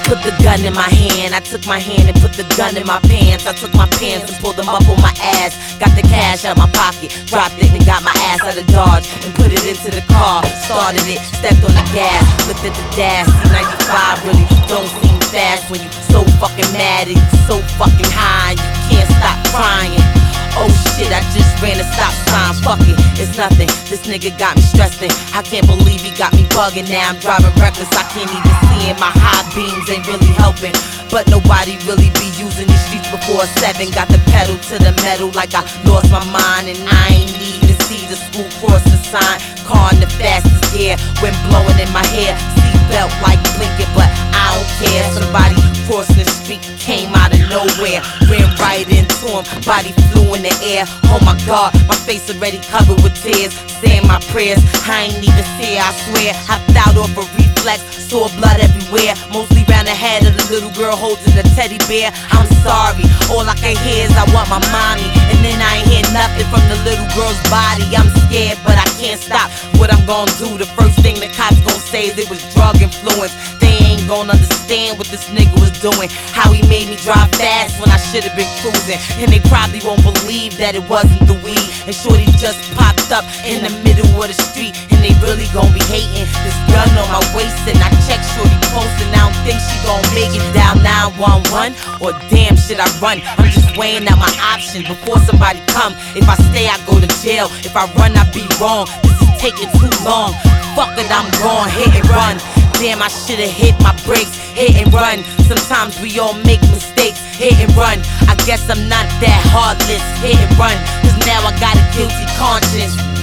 put the gun in my hand. I took my hand and put the gun in my pants. I took my pants and pulled them up on my ass. Got the cash out my pocket, dropped it and got my ass out of Dodge and put it into the car. Started it, stepped on the gas, looked at the dash. C95 really don't seem fast when you so fucking mad and you so fucking high and you can't stop crying. Oh shit, I just ran a stop sign, fuck it, it's nothing. This nigga got me stressing, I can't believe he got me bugging. Now I'm driving reckless, I can't even see in my high beams ain't really helping. But nobody really be using these streets before 7. Got the pedal to the metal like I lost my mind. And I ain't need to see the school crossing sign. Car in the fastest gear, wind blowing in my hair. Seatbelt like blinking, but I don't care. Somebody crossing the street came out of nowhere, ran right into him, body flew in the air. Oh my God, my face already covered with tears. Saying my prayers, I ain't even see it, I swear. Hopped out off a reflex, saw blood everywhere, mostly round the head of the little girl holding the teddy bear. I'm sorry, all I can hear is I want my mommy, and then I ain't hear nothing from the little girl's body. I'm scared, but I can't stop. What I'm gonna do, the first thing the cops gon' say is it was drug influence. They ain't gon' understand what this nigga was doing, how he made me drive fast when I should've been cruising. And they probably won't believe that it wasn't the weed, and shorty just popped up in the middle of the street. And they really gon' be hating. This gun on my waist and I check shorty posting. I don't think she gon' make it down 911, or damn should I run? I'm just weighing out my options before somebody come. If I stay I go to jail, if I run I be wrong. This is taking too long, fuck it, I'm gon' hit and run. Damn, I should've hit my brakes, hit and run. Sometimes we all make mistakes, hit and run. I guess I'm not that heartless, hit and run. Cause now I got a guilty conscience.